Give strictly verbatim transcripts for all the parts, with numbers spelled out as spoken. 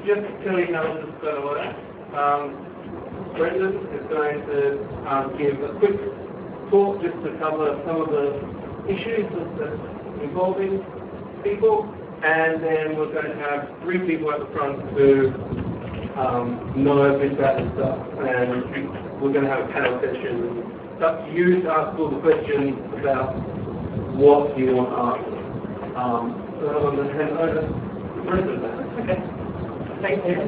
just to tell you how this is going to work, um, Brendan is going to um, give a quick talk just to cover some of the issues that's involving people, and then we're going to have three people at the front who um, know a bit about this stuff, and we're going to have a panel session. It's up to you to ask all the questions about what you want to ask. Um, so I'm going to hand over to Brendan now. Okay. Thank you.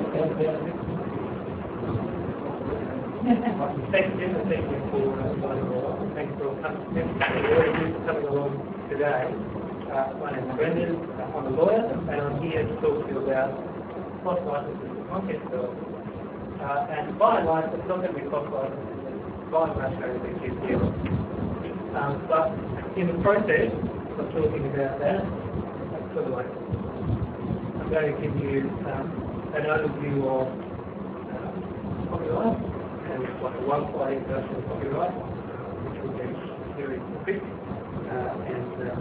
Thank you, and thank you for inviting me along. Thanks for coming, coming along today. Uh, my name is Brendan. I'm a lawyer, and I'm here to talk to you about cross licenses for content development. Uh, and by and large, it's not going to be cross licenses. By and large, going to be Q P L. Um, but in the process of talking about that, sort of like, I'm going to give you um, an overview of uh, copyright, and it's like a one-slide introduction of copyright, which will be very quick uh, and um,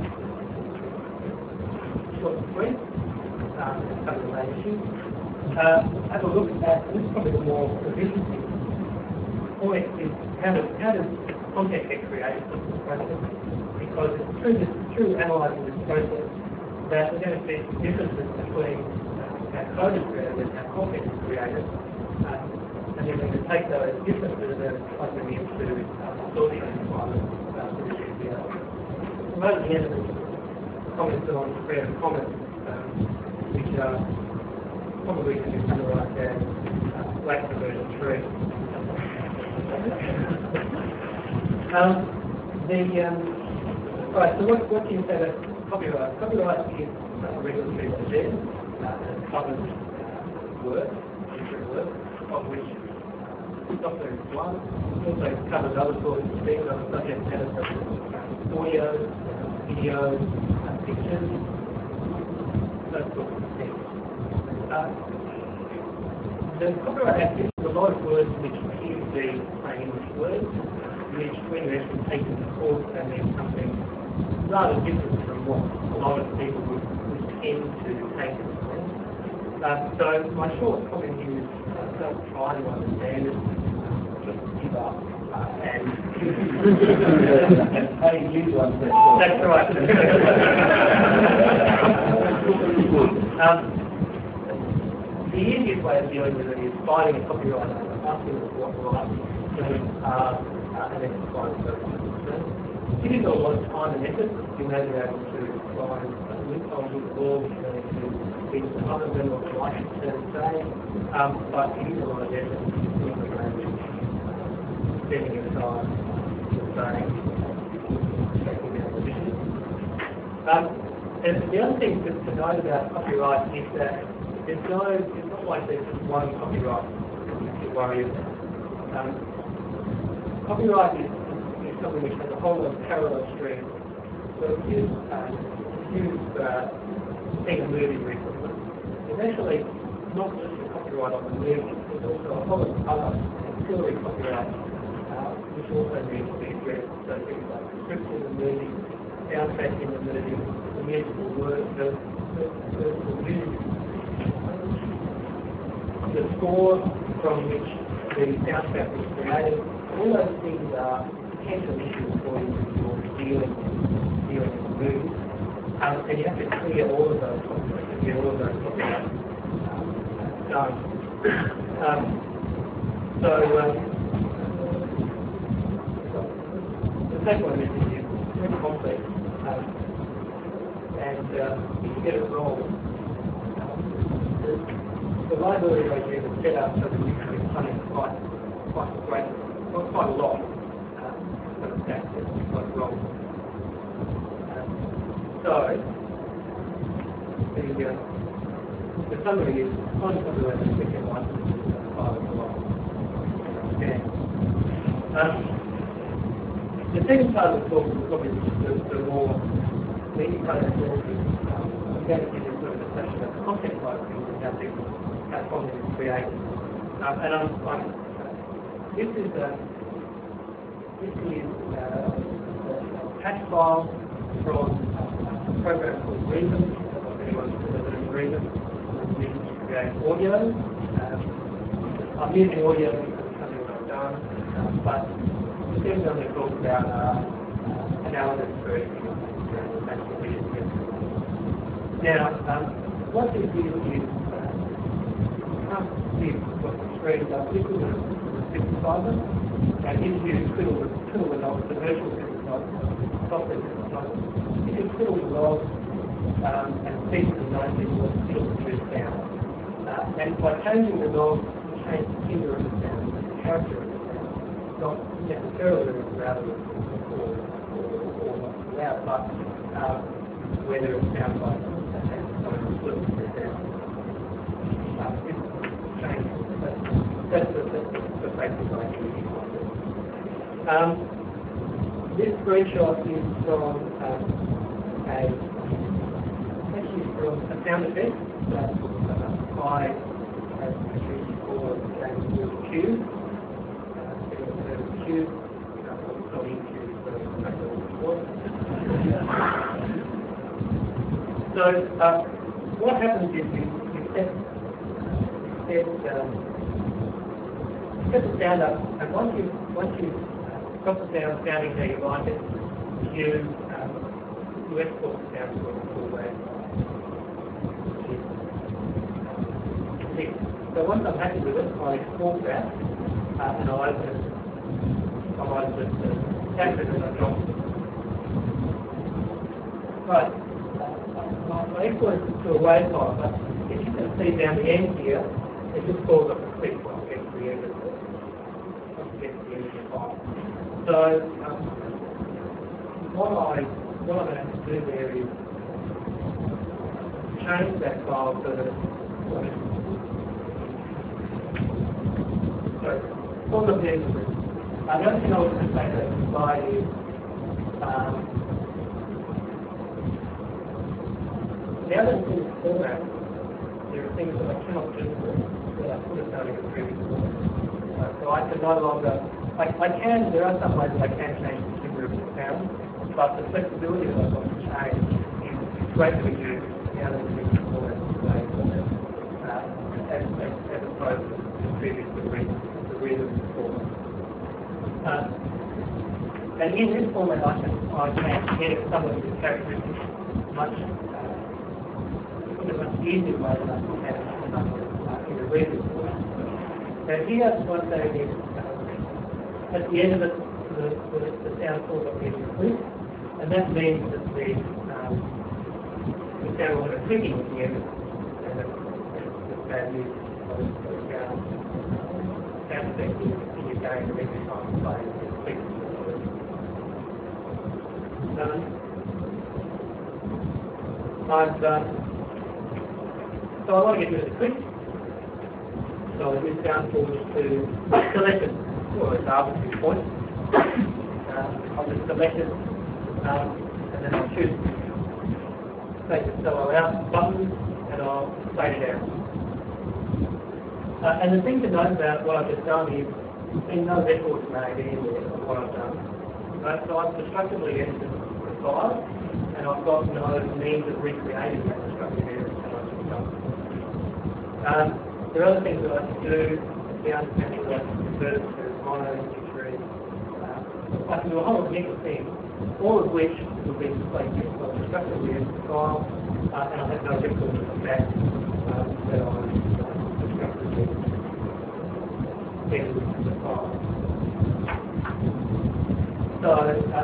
short and sweet, um, and some of the main issues. Uh, have a look at, this is probably the more provision point, is how does, how does content get created in this process? Because it's through, this, through analysing this process that we're going to see differences between uh, how code is created and how content is created. Um, and then we're going to take those differences and plug them into uh, sorting requirements uh, for the G P L. Right at the end of this, comments on Creative Commons, um, which are probably going to be summarised as uh, Black version three. um, the, um, right, so what, what can you say about copyright? Copyright is a regulatory provision uh, that covers uh, work, different work, of which software is one. It also covers other sorts of things, other subject matters such as audio, video, uh, pictures, those sorts of things. Uh, the Copyright Act uses a lot of words which appear to be plain English words, which when you actually take them to court, they mean something rather different from what a lot of people would, would tend to take it as. Uh, so my short comment here is uh, don't try to understand it, just give up. Uh, and how do you use one? That's right. um, the easiest way of dealing with it is finding a copyright owner, asking them what rights they are, uh, and then finding those concerns. If you've got a lot of time and effort, you may be able to find a loophole with law which may to either other than what the license terms say, um, but it is a lot of effort in the language, spending your time saying, checking their position. Um, and the other thing to, to note about copyright is that there's no, it's not like there's just one copyright to worry about. Um, copyright is, is something which has a whole lot of parallel streams. So if you, uh, if you've uh, seen a movie recently, there's actually not just a copyright on the movie, there's also a whole lot of other ancillary copyright uh, which also needs to be addressed. So things like the script in the movie, soundtrack in the movie, the musical words, the, the, the, the music, the score from which the soundtrack was created. All those things are potential issues for you when you're dealing, dealing with the movie. Um, and you have to clear all of those conflicts, get all of those conflicts um, done. Um, so, um, the second one is it's very complex. Um, and uh, if you get it wrong, um, the, the liability regime is set up so that you can be punished quite, quite great, not quite a lot, um, but it's that it's quite wrong. So, the, uh, the summary is finding something like a second license is part of the law. Okay. Um, the second part of the talk is probably the, the more meaty part of the talk is um, I'm going to give you sort of a discussion about the content side of things and how people, how content is created. Um, and I'm, I'm, this is a, this is a, a patch file from a program called Reason. I don't know if anyone's heard of Reason. It's create audio. Um, I'm using audio because it's something that I've done, um, but the things I'm going to talk about are uh, analysis for Now, um, what this is, is uh, you can't see what the screen does. This is a synthesizer, and if you fiddle with fiddle with knobs, the virtual synthesizer, software synthesizer, if you fiddle with knobs um, and speak to the notes, it will still produce sound. Uh, and by changing the knobs, you change the timbre of the sound, the character of the sound, not necessarily the rather or, or, or not loud, but um, whether it sounds like That's the, that's the basic idea. Um, this screenshot is from um, a actually from a sound effect that uh, I have produced for the Cube. Uh, Cube, not Cube, so uh, what happens is you, you set, set um, set the sound up, and once you once you uh, got the sound sounding how you like it, you um, you export the sound to a full wave. So once I'm happy with it, I export that, uh, and I'll open it. I'll open it to tap it and I drop it. Right. Uh, I export it to a wave file, but if you can see down the end here, it just falls off the clip when I get to the end of it. So um, what I what I'm going to do there is change that file so that so all of this. I don't think I was going to take that slide is um, the other thing is format. There are things that I cannot do that I could have done in the previous one. Uh, so I can no longer. I, I can, there are some ways that I can change the timbre of the sound, but the flexibility that I've got to change is greatly reduced now that it's format today, uh, as, as, as opposed to the previous the reason, the reason format. Uh, and in this format I can, I can get some of the characteristics much, uh, in a much easier way than I could have uh, in the previous format. So here, one thing is, at the end of it, the, the, the sound falls up here to click, and that means that the, um, the sound will have a clicking at the end of it, and the, the value of the sound, sound effect in, in your game every time you play is clicking. Um, I've, um, so I want to get rid of the click, so this sound falls to selected. Or it's arbitrary point. Uh, I'll just select it um, and then I'll choose take the solo out button and I'll fade it out. Uh, and the thing to note about what I've just done is there's been no records made anywhere of what I've done. Right? So I've constructively edited the file and I've got no means of recreating that constructive edit that I've just done. Um, there are other things that I can do. The understanding that I can convert it to mono imagery. Uh, I can do a whole mix of things, all of which will be displayed here. So I've constructively edited the file, uh, and I have no record of that um, that I've constructively edited the file. So, um,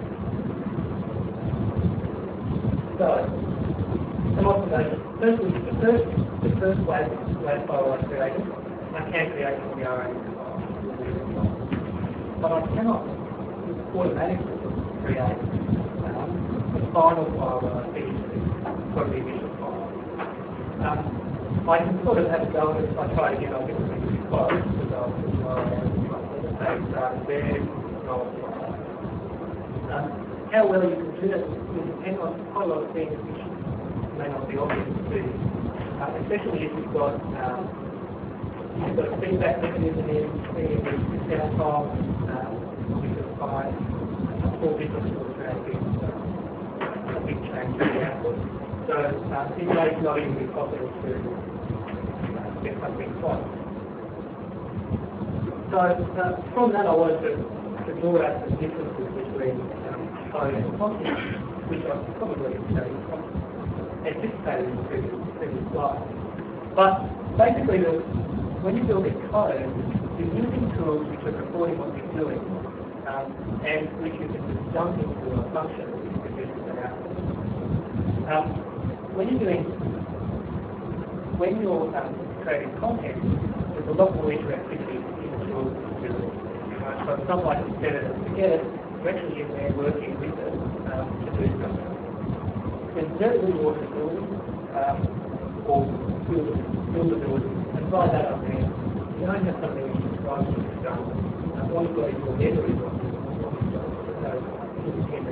so some observations. Firstly, the first, the first wave, wave file I created, I can create from the R A file, but I cannot automatically create um, the final file that I feed from the initial file. Um, I can sort of have a go at it if I try again. I'll get the initial file because I'll put the R A and start there, and I'll apply. Um, how well you can do that will depend on quite a lot of things which may not be obvious to you, uh, especially if you've got um, you've got a feedback mechanism in the sound file, um, you can apply a four different sort of tracking, a big change in the output. So uh, it may not even be possible to get something twice. So uh, from that I wanted to, to draw out the differences between um, code and content, which I probably uh, anticipated in the previous, previous slide. But basically, the, when you're building code, you're using tools which are recording what you're doing, um, and which you can just dump into a function which produces an output. Um, when you're doing, when you're um, creating content, there's a lot more interactivity in the tools that you're doing. Right? So it's not like you set it and forget it. You're actually in there working with it um, to do something. There's very little auditability um, or buildability, and by that I mean you don't have something which describes what you've done. Uh, all you've got is your header is what you've done. So independent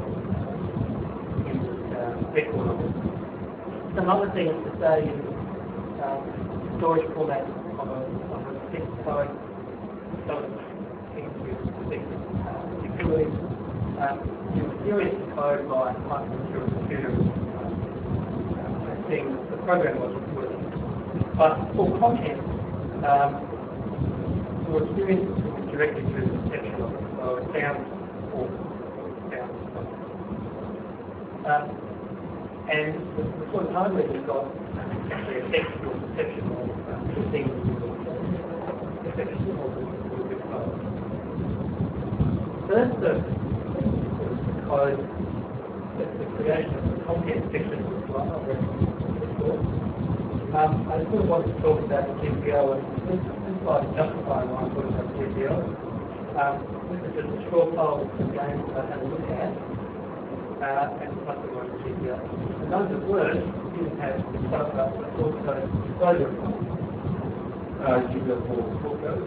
uh, record of it. Some other things to say is um, storage format of a, of a text code doesn't seem to affect uh, security. Um, you experience the code by typing it through a computer uh, and seeing the program logic working. But for content, um, your experience is directly through the perception of it, so it sounds or sounds something. Um, and the, the sort of hardware you've got actually affects your perception of uh, the things you do, perception of the code. First, the code, the, the creation of the content section of the slide, I'll reference before. Um, I just sort of want to talk about the G P O, and this, this slide is justifying why I'm talking about G P O. Um, this is just a straw poll of some games that I had a look at, uh, and plus the one G P O. And those that weren't didn't have the stuff up, but also disclosure requirements. Uh, G P O for full code.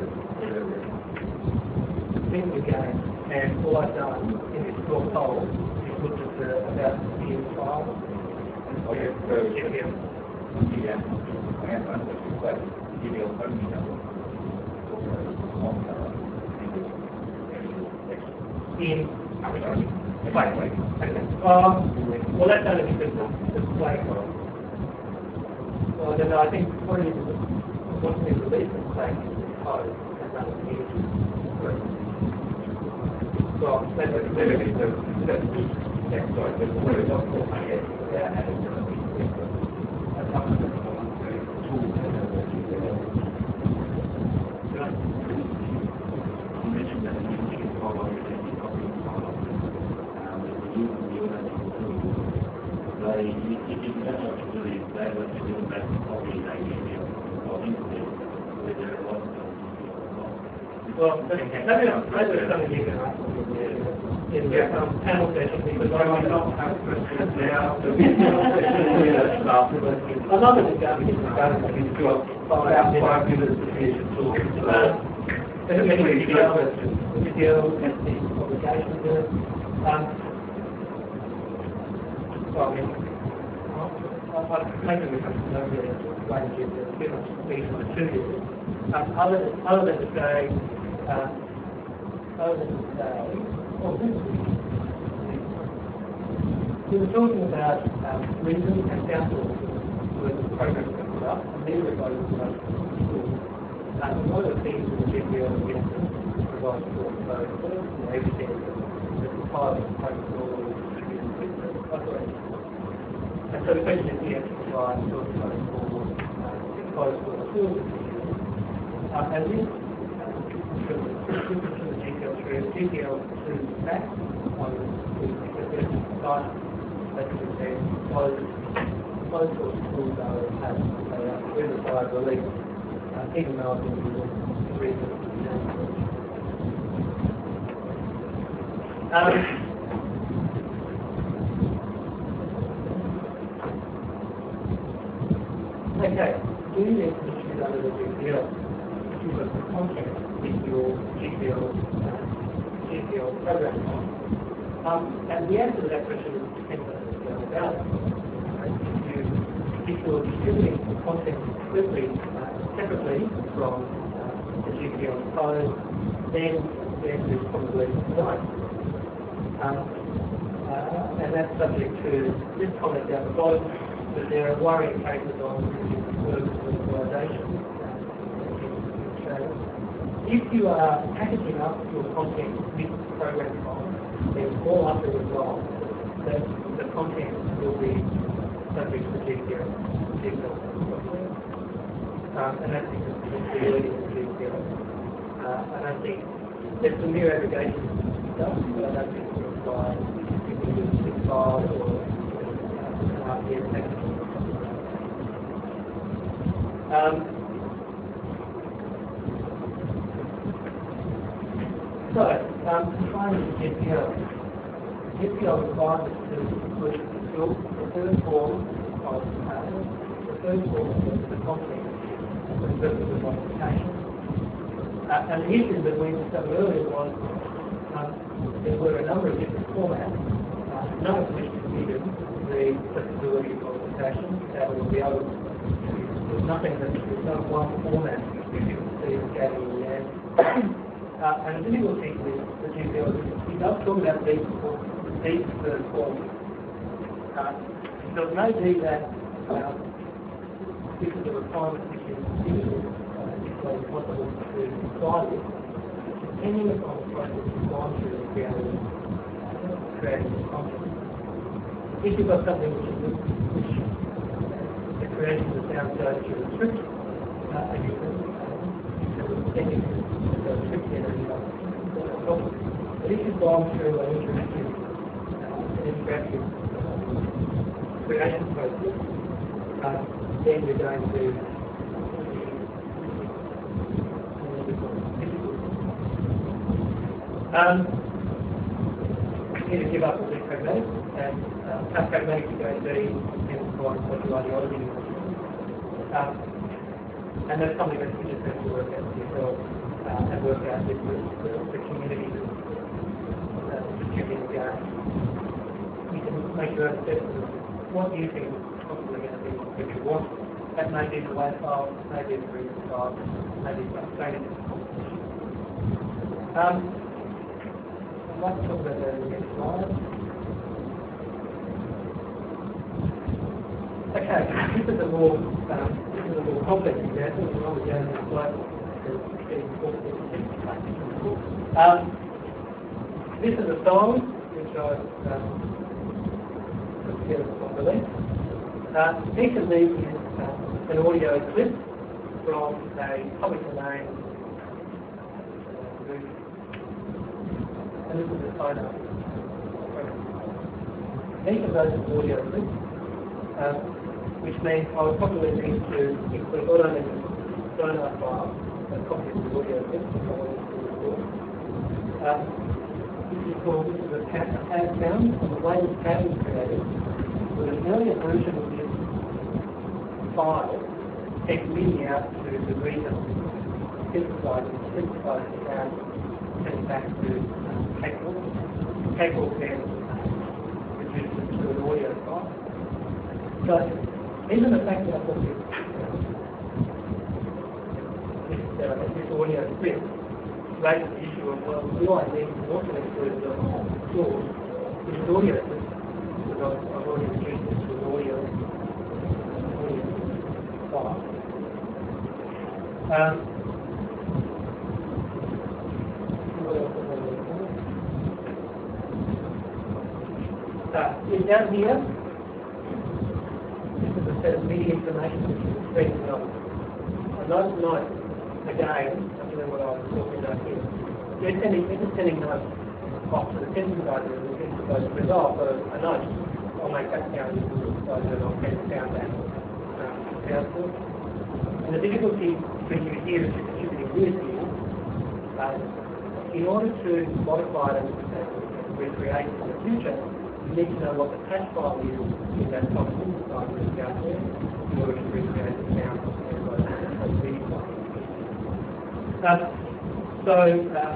In the game, and all I've done in this straw poll is looked at the, about the year five. Okay, so G P O. yeah, I have one question, but G P O only number. In Wait, wait. Okay. Um, well, that's only because the, the play code. Well, then I think what it is, what's been released in play code has nothing to do with it. Well, that's a Maybe the that's yeah, sorry, the word is not for my head. Yeah, and it's going to be that's how much tool you mentioned that you can follow everything copy and follow. Um, you you they if you don't know what to do, they will do the best copy they give you or into with their own. well, maybe maybe something you can ask in the um, panel session because I might not have questions now. Another discussion is about five minutes to finish the talk. There's many video, video and the obligation to it. Um, well, I mean, maybe we have to know really explain to you too much speed on the two years. Um, other, other than to say, uh, other than to say, oh, this is we were talking about um, reason and downfalls with the programs that were up, and these are both about schools. Um, one of the things in the G P O is to provide support for those schools, and everything that's required of the program school is distributed with the operation. And so the question is, yes, provide support for those schools, because for the schools that we use. Uh, and this, from the G P L three, G P L two Max on the site, basically says closed, closed source schools are have a riverside release, uh, even though I've been using research. Um, okay, do you need to distribute under the G P L? You put the content in your G P L, uh, G P L program. Um, and the answer to that question is depends on about it. If, you, if you're distributing the content quickly, uh, separately from uh, the G P L code, then the answer is probably no. Um, uh, and that's subject to this comment down the bottom, that there are worrying cases on localization. If you are packaging up your content with program files, then all likely as well that the content will be subject to G P L. Um, and that's because it's the early G P L. Uh, and I think there's some new aggregation stuff, but I don't think it's required if you use six files or an R P S package. Um, so, um, defining the G P L. G P L requires us to include the third form of uh, the third form of the content for the purpose of modification. Uh, and the issue that we discovered earlier was um, there were a number of different formats, uh, none of which needed the flexibility of modification that will be able to. There's nothing that there's no one format you can see scanning in the end. Uh, and the difficulty with the G P L is he does talk about these these third forms. Uh, so it may be that uh, this is a requirement which is difficult, uh, it's not possible to apply this, depending upon the process you've gone through to be able to uh, create this content. If you've got something which is which the creation of the sound goes through the script, uh, and you can uh, then you can go script generate a problem. But if you've gone through an interactive uh, an interactive uh, creation process, uh, then you're going to um, either give up or be pragmatic, and uh, how pragmatic you're going to be depends on what your ideology is. Um, and that's something that you just have to work out with yourself uh, and work out with the, the, the community that's uh, distributing the game. You can make your own assessment of what you think is possibly going to be what you want. That may be the way file, maybe it's the file, maybe it's upgraded. Um, I'd like to talk about that in the next slide. Okay, this is a more um, this is a more complex example. We're not going to slide. Um, this is a song which I've um, put together properly. Uh, each of these is uh, an audio clip from a public domain uh, movie. And this is a photo. Each of those is audio clips, um, which means I would probably need to include not only the sonar file, but a copy of the audio clip if I wanted to record. Um, this is called, this is a P A D sound, and the way this P A D was created was an earlier version of this file takes media out to the region, synthesizing, synthesizing the sound, send it back to Cakewalk. Cakewalk then reduces it to an audio file. So, even the fact that I've got this, this, uh, this audio clip raises the issue of, well, do I need to also include the source, which is audio clip, because I've already reduced it to an audio, audio file. Um, uh, is down here, this is a set of media information which is expressed on. And those notes, again, that's what I was talking about here. They're sending, they're just sending notes off to the sensing guide and the sensing guide to resolve a note. I'll make that sound equal so that I'll get the sound back um, output. And the difficulty when you hear is distributing with here, uh, in order to modify it and, and recreate in the future, you need to know what the cache file is in that top synthesizer that's out there in order to recreate the sound of those media files. Um, so, um,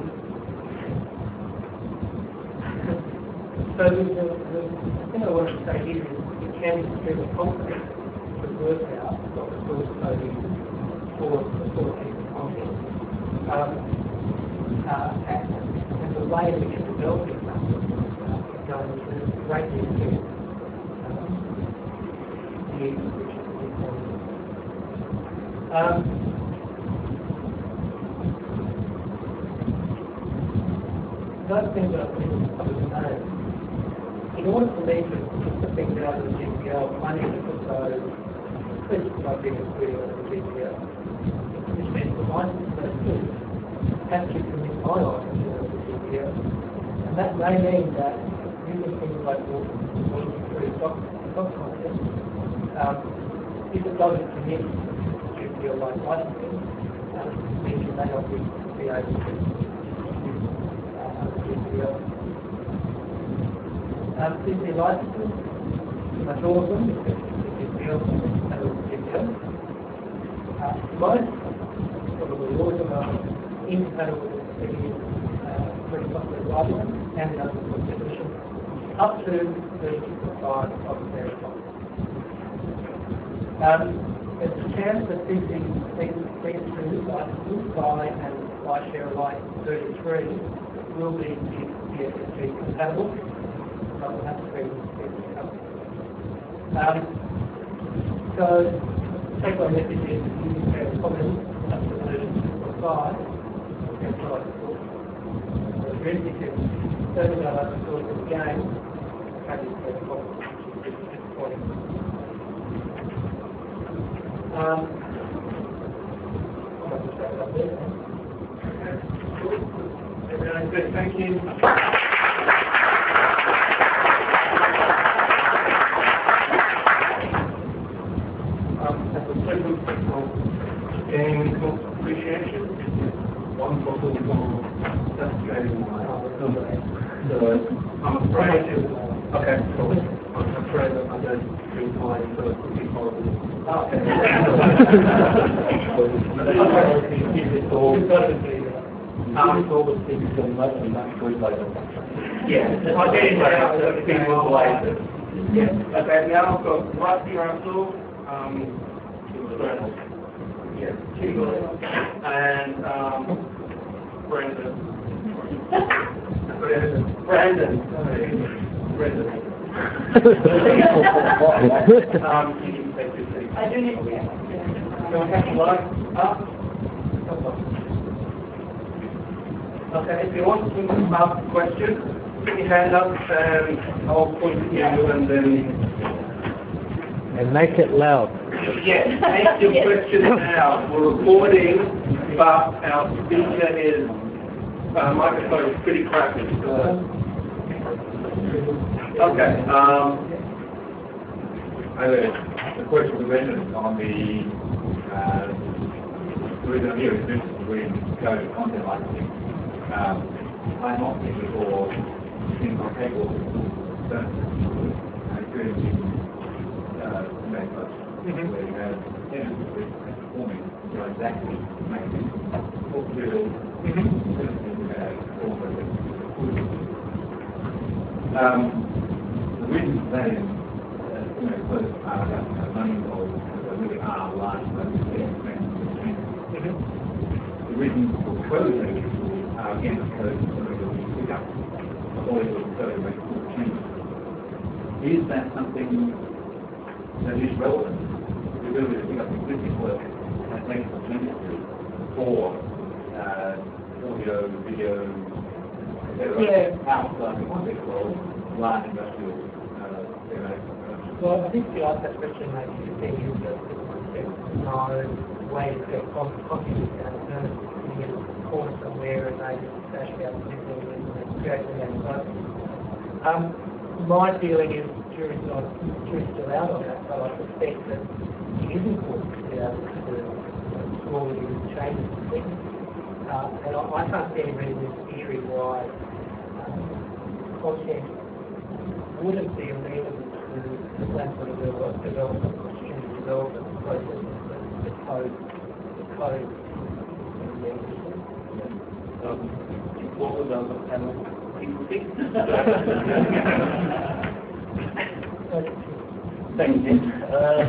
so the, the, the thing I want to say here is it can be extremely complex to work out what the source code is for the source piece of content. Um, uh, and, and the way in which it's developing that uh, is going to greatly affect um, the use of which is important. Um, those things that I think are known. In order for me to put the things out of the G P L, I need to put those, please put my biggest video out of the G P L, which means the license that I do has to commit my license to the G P L. And that may mean that using things like working through stock content, um, if it doesn't commit G P L like licensing, um, it means you may not be, be able to use uh, G P L. Um, C C licenses, much all of them, because G P L and G P L. Uh, most, probably all of them are incompatible with the uh, free software library and the open source definition, up to thirty-six point five of the very top. Um, there's a chance that these two licenses, Buy and iShare Alike thirty-three, will be P S S G compatible. So we'll have to be um, so take my message is you can share comments up to version six point five. That's what I thought. So if you're interested in learning about open source of the game, have this very problem, which is disappointing. Um, I'm going to start up there. Everyone good, thank you. Game appreciation. One bottle for demonstrating my So I'm afraid to, okay, so I'm afraid that I don't drink wine, so it would be horrible. Okay. I'm told that things are much and much good later. Yeah, I'll get into that a bit more later. Yeah. Okay, now I've got Rusty Russell. Um, Yes, and um, Brandon. Brandon. Brandon. Brandon. um, can you take your seat? I do need to. You want to have a look? Up. Okay, if you want to ask a question, put your hand up and I'll point to you and then. And make it loud. Yes, make your question now. We're recording, but our speaker is, uh, microphone is pretty crappy. Okay. Um, I have a question to mention on the uh, reason I'm here is this between code and content licensing. Um, I'm opting for things like Kaggle, and experiencing uh, networks. Mm-hmm. Where you have images which are performing you know, exactly making full field, um, the reason for that is, uh, you know, first, uh, uh, money involved, there really are large numbers of expenses. The reason for code that are again code that we pick up, all of the code makes full changes. Is that something that is relevant? The ability to pick up existing work and make some changes to for uh, audio, video, et cetera, Yeah. outside the context of large industrial uh, production. Well, I think the answer to that question maybe the thing is that there's no way to get copies down to you get a corner somewhere and they just dash out the thing and create them out. Um, my feeling is jury's not jury's still out on that, but I suspect that it is important to be able to do small little changes to things. Uh, and I, I can't see any reason in theory why um, content wouldn't be available to the platform development, development, student development process, the code, the code. um, what was on the panel? People think? Thank you. Uh,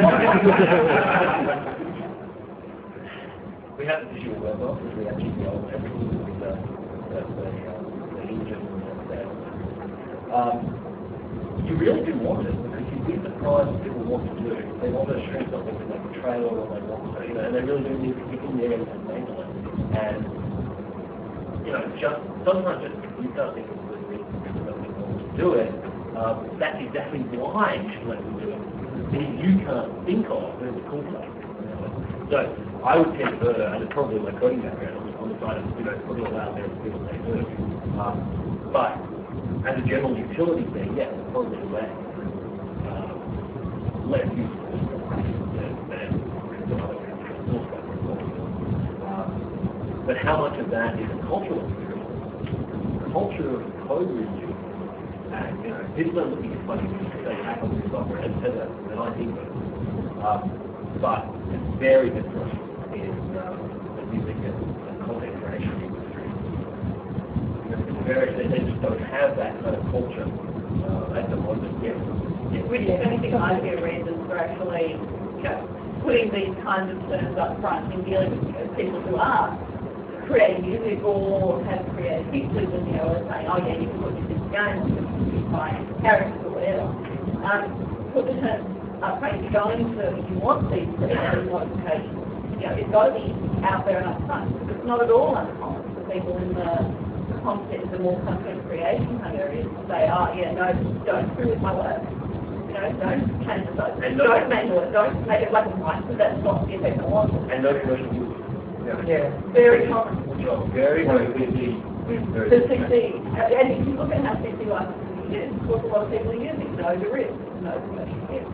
we had the visual web off, we actually got everything with the, the, the, the engine and the, um, you really do want it because you'd be surprised what people want to do. They want to shrink something to like a trailer or they want to, you know, and they really do need to get in there and handle it. And, you know, just, sometimes just you don't think it's really reason to do it. Um, that's exactly why you should let them do it. Things you can't think of, there's a cool stuff. So I would tend to, and it's probably my coding background, on the side of, you know, put it all out there and see what they do. Um, but as a general utility thing, yeah, it's probably less, um, less useful than, than some other source code. Um, but how much of that is a cultural experience? Culture of code review, and, you know, people are looking at funny things to say happen with software as, as a, an I T person. Um, but it's very different in um, the music and, and content creation industry. It's very, they, they just don't have that kind of culture uh, at the moment yet. Yeah, really, if anything, I see reasons for actually, you know, putting these kinds of terms up front in dealing with, you know, people who are creating music or have created pictures and, you know, are saying, oh yeah, you can put this in games, you can buy characters or whatever. Um, put the terms up front, if you're going to, if you want these creative modifications, you know, it's got to be out there and up front. It's not at all uncommon for people in the concept, the more content creation kind of areas to say, oh yeah, no, don't screw with my work. You know, don't change the size. And don't no, manual it, don't make it black and white, because that's not the effect I want. and no commercial use. Yeah. yeah. Very common. Job. Very, very busy. Very To succeed. And if you look at how sixty licenses are used, of course a lot of people are using no the risk, no commercial use.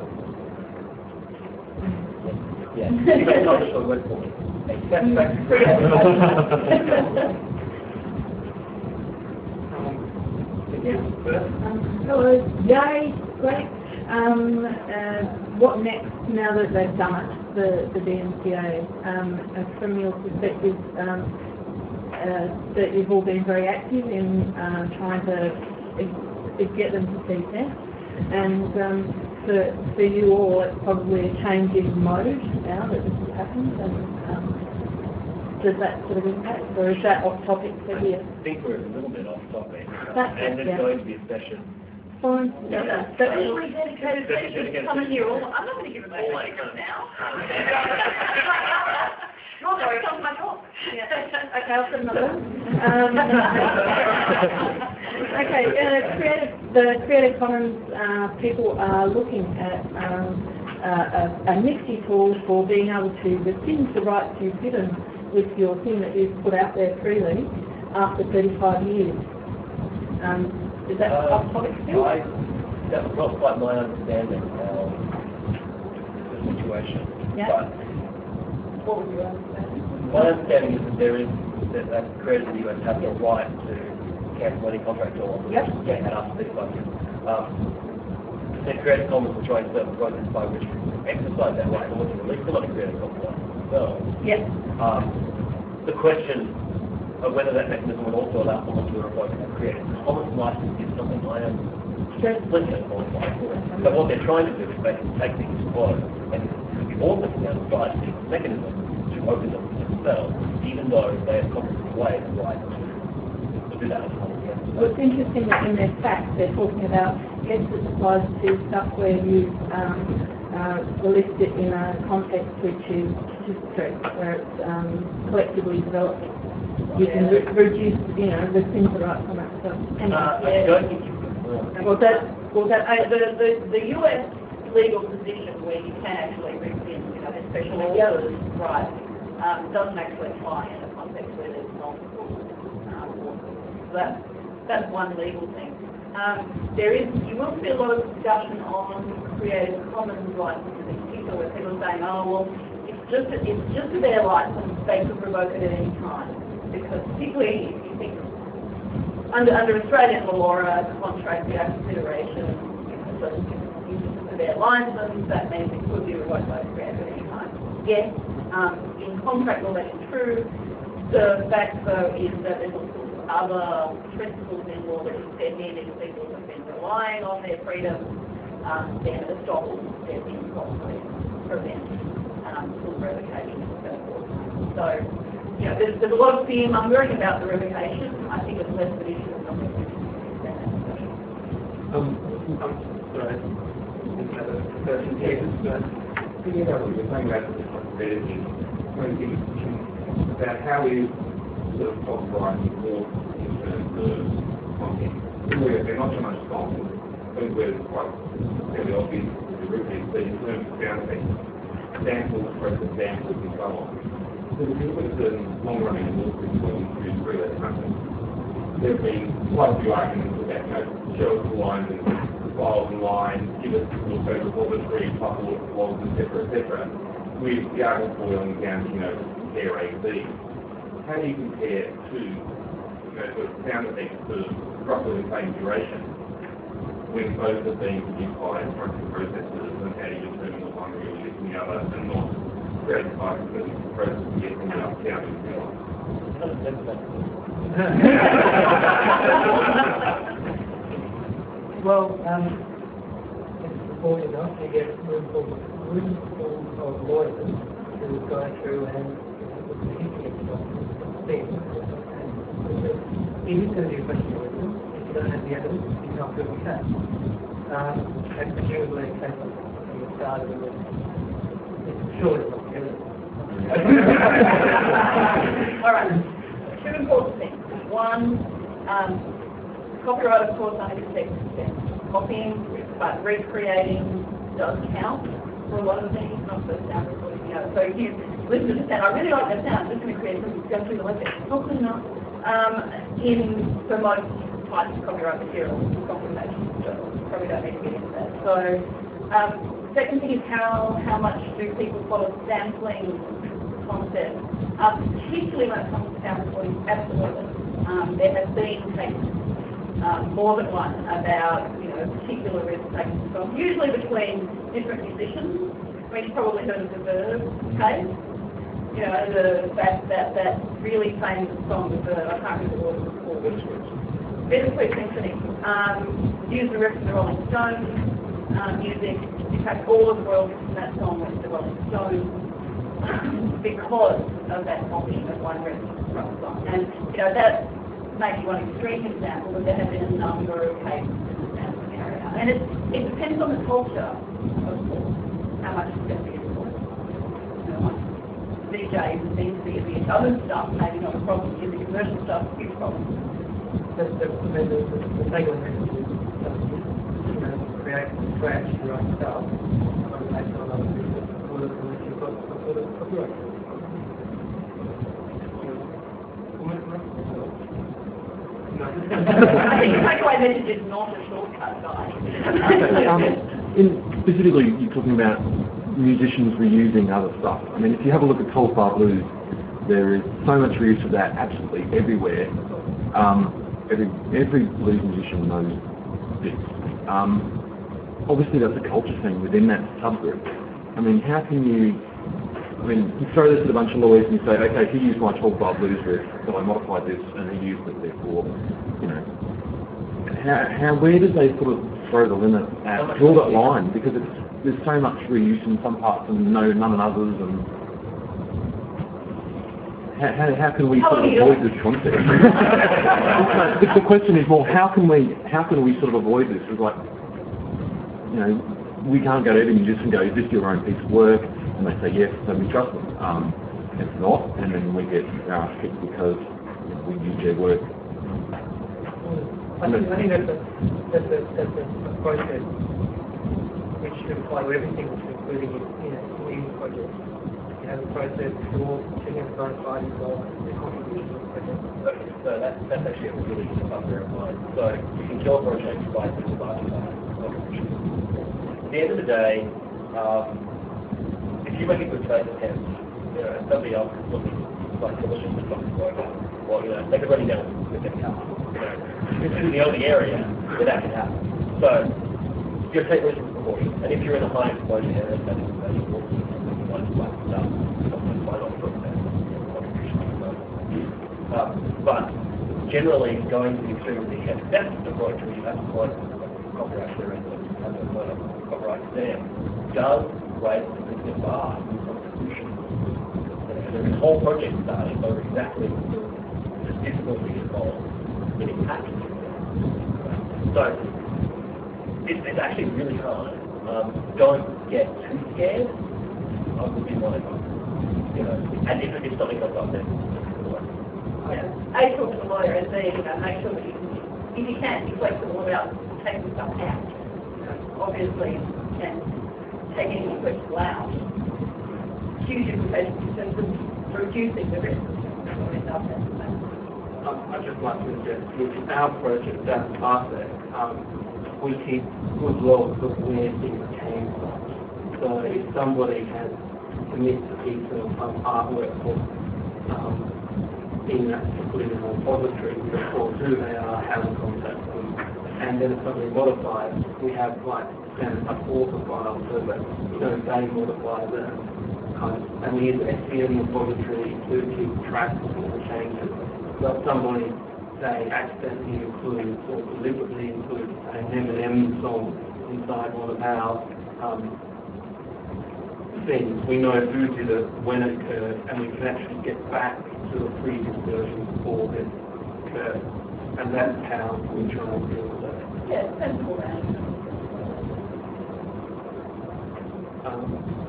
Yeah. You can publish on web for me. That's right. Um, hello, Yay, great. Um, uh, what next now that they've done it, the, the D M C A? Um, uh, from your perspective, um, uh, that you've all been very active in uh, trying to uh, get them to C T E S, and um, for, for you all, it's probably a change in mode now that this has happened, and um, does that sort of impact, or is that off topic for here? I think we're a little bit off topic, That's and there's yeah. going to be a session. Fine. No, no, but really dedicated sessions coming here all, I'm not going to give it my secret now. No, no, it's on my talk. Yeah. Okay, I'll put another one. Um, okay, uh, creative, the Creative Commons uh, people are looking at um, uh, a, a nifty tool for being able to rescind the rights you've given with your thing that you've put out there freely after thirty-five years. Um, is that Uh, off topic still? I, that was not quite my understanding of the situation. Yeah. But What was your understanding? my understanding is that there is that, that creators in the U S have the right to cancel any contract or Yep. get that after thirty-five years. Um, the Creative Commons will try and serve a process by which we exercise that right and look to release some of the Creative Commons license as well. Yes. Um, the question of whether that mechanism would also allow someone to revoke a Creative Commons license is something I am completely unqualified for. But what they're trying to do is basically take things slow and be also down the side the mechanism to open them themselves, even though they have comprehensive way the right to do that. Well, it's interesting that in their facts they're talking about, yes, it applies to stuff where you um, uh, list it in a context which is history, where it's um, collectively developed. You can re reduce, you know, the things that are on that stuff. Uh, I don't think you can. Well, that, well, that, Uh, the, the, the U S legal position where you can actually rescind, you know, the special orders, right, um, doesn't actually apply in a context where there's multiple um, orders. So that's, that's one legal thing. Um, there is, you will see a lot of discussion on Creative Commons licenses in particular, where people are saying, oh, well, it's just a, it's just a their license, they could revoke it at any time. Because particularly if you think under under Australian law, a contract without consideration, so for their license, that means it could be revoked by the Creator at any time. Yes, um, in contract law that is true. The fact though is that there's all sorts of other principles in law that you step in if people have been relying on their freedom, um, then the stop will step in properly prevent um, full revocation and so forth. So. You know, there's, there's a lot of fear mongering about the revocation. I think it's less of an issue than something we can Um, I'm sorry. know, the person here. But, You know, you're saying about the responsibility, when you about how we sort of copyright more in terms of content. We're, they're not so much songs, when we're quite fairly obvious with the derivatives, but in terms of sound effects, samples, process samples, and so on. So if you look at the long-running lawsuits when you choose three of companies, there have been quite a few arguments about, you know, show us the lines and files and lines, give us also repository, couple of logs, et cetera, et cetera, with the argument boiling down to, you know, compare A B. How do you compare to, you know, the sound effects for roughly the same duration when both are being produced by structured processors, and how do you determine the one really is the other and not created by the process to get from the sound and so on? Well, um, it's important enough to get room full, room full of lawyers who go through and look at the history of things. It is going to be a question of wisdom. If you don't have the evidence, you can't prove the case. Um, and presumably a case like you started with, it's surely not the evidence. All right. Two important things. One, um, copyright, of course, only protects consent. Copying, but recreating does count for a lot of things, not for sound recording. You know, so if you listen to the sound, I really like that sound, I'm just going to create something, go through the left. It's not good enough. Um, in for most types of copyright material, documentation, probably don't need to get into that. So, um, second thing is how how much do people follow sampling concept, uh, particularly when it comes to sound recording. Absolutely, um, there have been cases, um, more than one, about you know particular risk taken from usually between different musicians. I mean, you've probably heard of the Verve case. You know, the fact that that really famous song, the Verve, I can't remember what it was called. Bittersweet Symphony. Um, used the riff from the Rolling Stones um, music. In fact, all of the royalties from that song went to the Rolling Stones because of that copying of one riff from the song. And, you know, that may be one extreme example, but there have been a number of cases in the sampling area. And it, it depends on the culture, of course, how much it's going to be involved. You know, D Js and things, the, the other stuff, maybe not a problem. In the commercial stuff, a huge problem. The, the, the, the, the takeaway message is, you know, create from scratch your own stuff, not based on other people, unless you've got some sort of copyright. I think the takeaway message is not a shortcut, guys. um, in, specifically, you're talking about musicians reusing other stuff. I mean, if you have a look at Cold Bar Blues, there is so much reuse of that absolutely everywhere. Um, every every blues musician knows this. Um, obviously, that's a culture thing within that subgroup. I mean, how can you? I mean, you throw this at a bunch of lawyers and you say, okay, he used my Cold Bar Blues riff, so I modified this, and he used it, therefore, you know. How, how where does they sort of throw the limit at, draw that line? Because it's there's so much reuse in some parts and no, none in others, and how, how, how can we how sort of avoid this concept? the, the question is more, how can we how can we sort of avoid this? It's like, you know, we can't go to every musician and go, is this your own piece of work? And they say yes, so we trust them. Um, it's not, and then we get our ass kicked because you know, we use their work. I think, I think that's a, that's a, that's a process which should apply to everything, including you know, new projects. You have a process for tuning the both parties of the contribution of the project. Okay, so that's, that's actually a really good stuff there in mind. So you can kill projects by dividing by contribution. At the end of the day, um, if you make a good faith attempt, you know, and somebody else is looking like a delicious and fucking work, well, you know, they could run down with their car. You know, in the only area where that can happen. So you're taking risks with proportion. And if you're in a high exposure area, that is valuable. You want to black stuff, sometimes why not put that contribution. Um, but generally, going to the extreme of the best approach, where you have to find copyright there and have a copyright there, does raise a significant bar in contribution. And there's a whole project starting over exactly the difficulty involved getting packaged. So it's, it's actually really hard Um, don't get too scared. I would be more, you know, and if it is something comes up, then Yeah. A, talk to the lawyer, and B, you know, make sure that you can, if you can, be flexible about taking stuff out. You know, obviously, you can take any questions out. Huge implications in terms of reducing the risk of it does that. Um, I'd just like to suggest, with our approach at South Parsec, um, we keep good logs of where things came from. So if somebody has submitted a piece of um, artwork for, um, in that particular repository, we report who they are, how to contact them, and then if somebody modifies, we have like an author file so that you know they modify the kind of, and we use the S V M repository to keep track of all the changes. So if somebody say accidentally includes or deliberately includes an Eminem song inside one of our um, things, we know who did it, when it occurred, and we can actually get back to the previous version before it occurred. And that's how we try and deal with that. Yeah, sensible man. Um,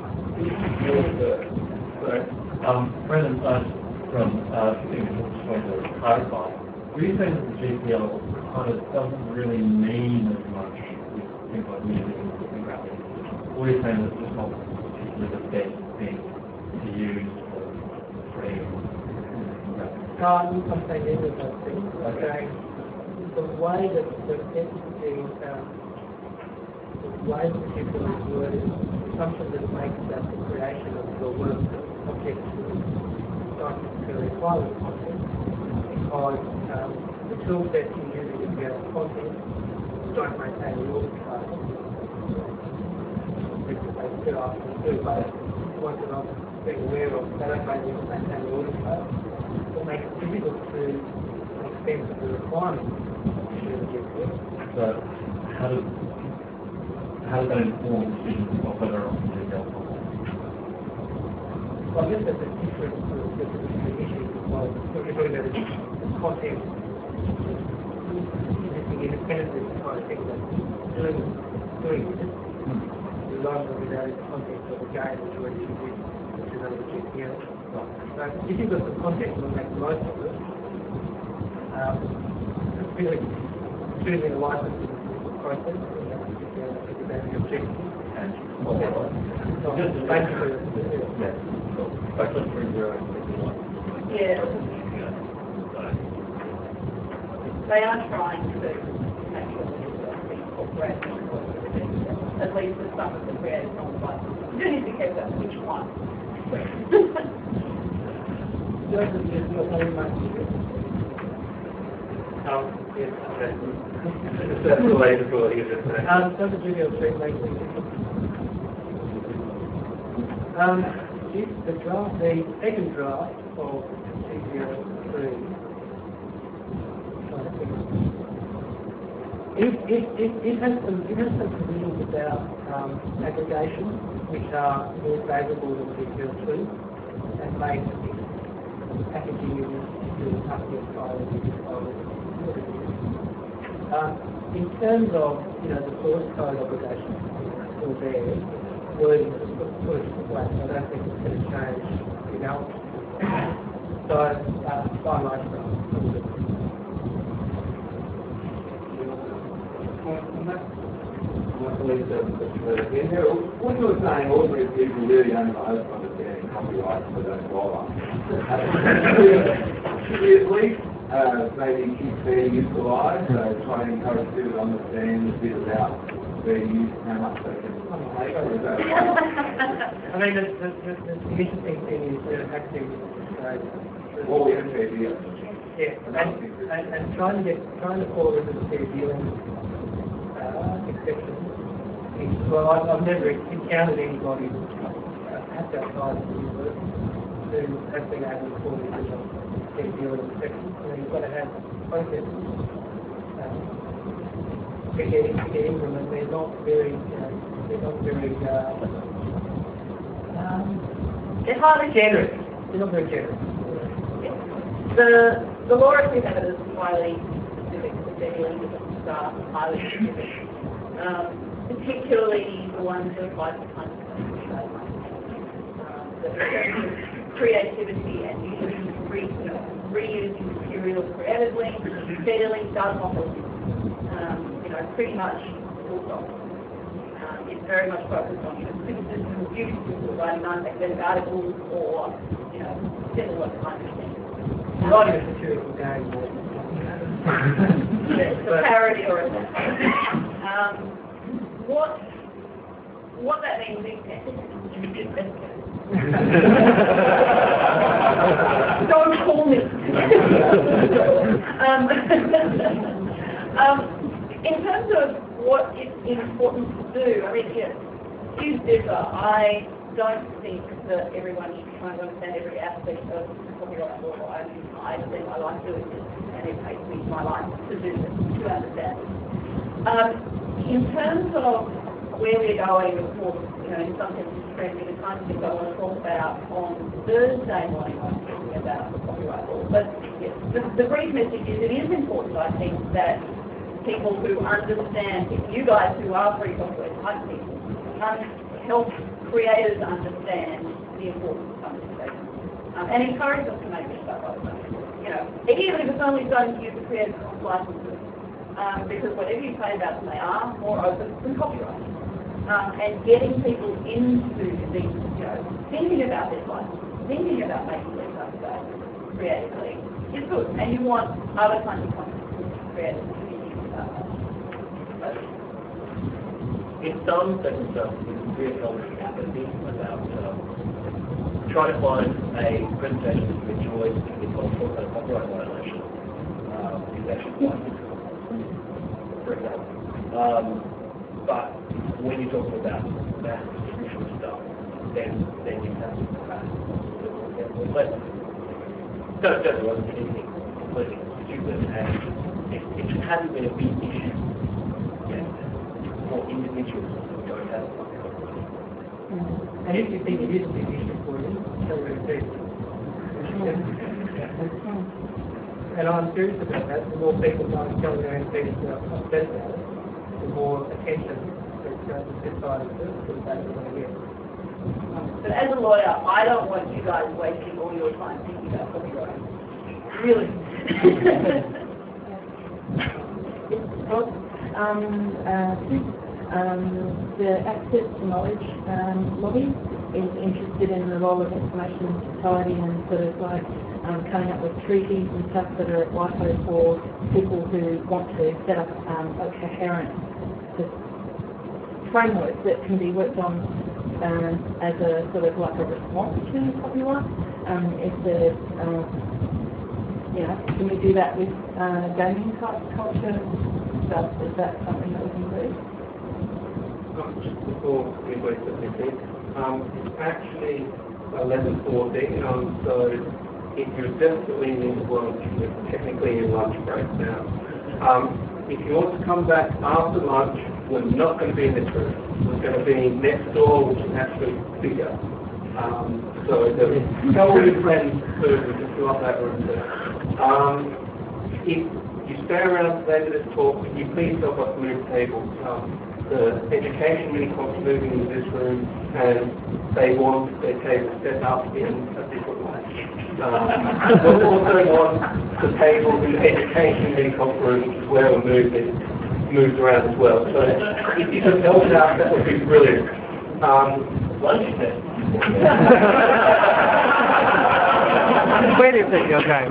Sorry. Um, Brendan, uh, from uh, just want to clarify. Were you saying that the G P L kind of doesn't really mean as much with things like music and and graphics? Or are you saying that it's just not particularly the best thing to use for free graphics? No, I'm I'm saying any of those things. I'm saying the way that the entity, um, the way the particular is worded, something that makes that the creation of the work object not necessarily require content, because um, the tool set you're using to create content don't maintain the audit trail. Which they still ask them to, but once they're not being aware of, they don't maintain the audit trail. It makes it difficult to make sense of the requirements to share the G P S. So how does how does that inform decisions of whether or not to take out content? Well, I guess that's a different sort of that's a different issue because what you're talking about is content existing independently of the kind of thing that's doing doing it. The large of that is the context of the game which we're using, which is under the G P S. So if you've got the context and make the most of it, um, really choosing a license is a process, and that's the objective. And Okay. So just basically, yeah. Especially for your Yeah. They are trying to make sure that it's incorporated at least for some of the creators on the site. You do need to be careful about which one. Joseph, you're not very much. um, yes, okay. That's the latest what you just said. Um, does the Julia Street make any difference? Um, if the draft, the second draft of C zero three, it, it, it, it has some, it has some provisions about um, aggregation, which are more favourable than C zero two, and make packaging in the particular file and the file. Um, in terms of, you know, the source code obligation, it's still there. Wording is sort of flat, so I don't think it's going to change, you know. So, uh, by my What you were saying, ordinary people really only know understanding copyright, so don't bother. Should we at least uh, maybe keep fair use alive, so try and encourage people to understand a bit about fair use, how much they can take, or is that I mean, the, the, the, the interesting thing is that actually, uh, what we have fair deal? yeah, and, and, and trying to get, trying to fall into the fair dealing uh, exception. is- Well, I've, I've never encountered anybody uh, perhaps outside of the university who has been able to fall into the fair dealing exception. You know, you've got to have processes uh, to get, to get in them, and they're not very, you know, they're not very, uh, um, They're highly generous. They're not very generous. The, the law of evidence is highly specific, the dealing with the staff is highly specific. Um, particularly the ones that apply to kind of trademark. Um, the creativity and using re, you know, reusing materials creatively, steadily does not help you. Um, you know, pretty much full stop. Um, it's very much focused on, you know, criticism, beauty people writing non-academic articles or, you know, similar kind of thing. Writing a satirical game. It's a parody or a um, what what that means is don't call me. um, um, in terms of what is important to do, I mean, yeah, views differ. I don't think that everyone should be trying to understand every aspect of copyright law. I mean, I spend my life doing this, and it takes me my life to do this, to understand it. Um, in terms of where we're going, of course, you know, in some sense, trending the kind of things I want to talk about on Thursday morning, I'm talking about the copyright law. But yes, the, the brief message is it is important, I think, that people who understand, you guys who are free software type people, um, help creators understand the importance of conversation um, and encourage them to make this stuff up. You know, even if it's only starting to use the creative commons licenses, um, because whatever you say about them, they are more open than copyright. Um, and getting people into these, you know, thinking about this license, thinking about making this stuff creatively is good. And you want other kinds of content creators to be thinking about that. In some circumstances, it's really helpful apathy about um, trying to find a presentation that you enjoy because of a copyright violation um, is actually quite difficult, for example. Um, but when you're talking about mass distribution stuff, then then you have to perhaps but don't don't do anything completely stupid, and it, it just hasn't been a big issue yet. For individuals who don't have And if you think it is a big issue for you, so we're big. And I'm serious about that. The more people try to tell their own things upset about it, the more attention that this side of the that we're going to get. But as a lawyer, I don't want you guys wasting all your time thinking about copyright. Really. Um, uh, um, the Access to Knowledge um, lobby is interested in the role of information society and sort of like um, coming up with treaties and stuff that are likely for people who want to set up um, a coherent framework that can be worked on um, as a sort of like a response to copyright. Um, if the um, you know, can we do that with uh, gaming type culture? Stuff? Is that something that we can do? Um, just before we go to this, um, it's actually eleven forty, um, so if you're desperately in lunch, you're technically in lunch break now. Um, if you want to come back after lunch, we're not going to be in this room. We're going to be next door, which is actually bigger. Um, so the tell all your friends to just fill up that room there. Um, if you stay around today for this talk, can you please help us move tables? Um, the education really comes moving into this room, and they want their table set up in a different way. Um, we also want the tables in the education really comes room, which is where we're moving, moved around as well. So if you could help out, that would be brilliant. Um, lunch then. Where do you think you're going?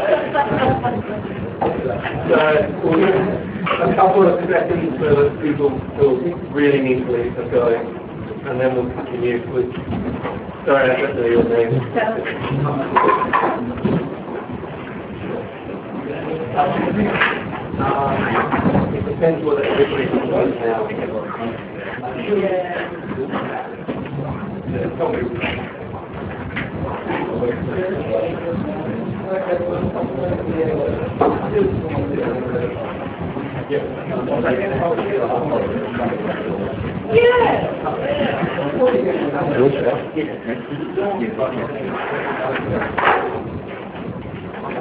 So we'll give a couple of seconds for people who really need to leave are going, and then we'll continue with. Sorry, I don't know your name. Um, it depends whether everybody can vote now. Yeah. Tell me.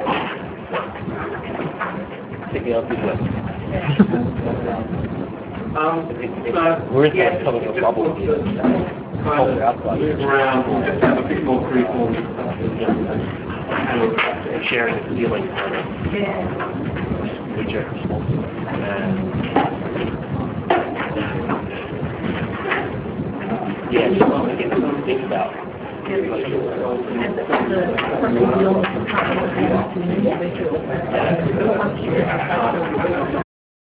Take it out this way. Um, so, We're in yeah, some of the just bubble want here. to kind of move around, or just have a bit more free form and stuff. And sharing the feeling kind of reject response. And yeah, just want to get them to think about. And the, the chronic illness and chronic illness in individuals.